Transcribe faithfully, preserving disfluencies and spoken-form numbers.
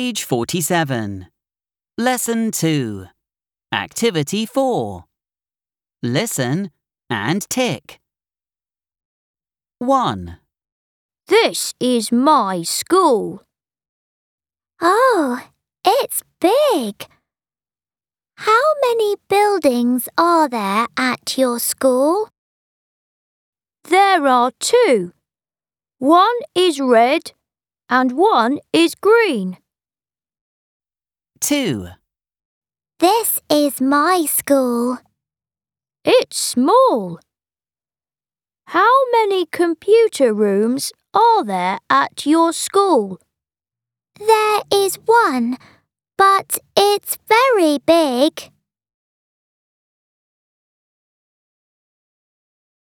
Page forty-seven. Lesson two. Activity four. Listen and tick. one. This is my school. Oh, it's big. How many buildings are there at your school? There are two. One is red and one is green. two. This is my school. It's small. How many computer rooms are there at your school? There is one, but it's very big.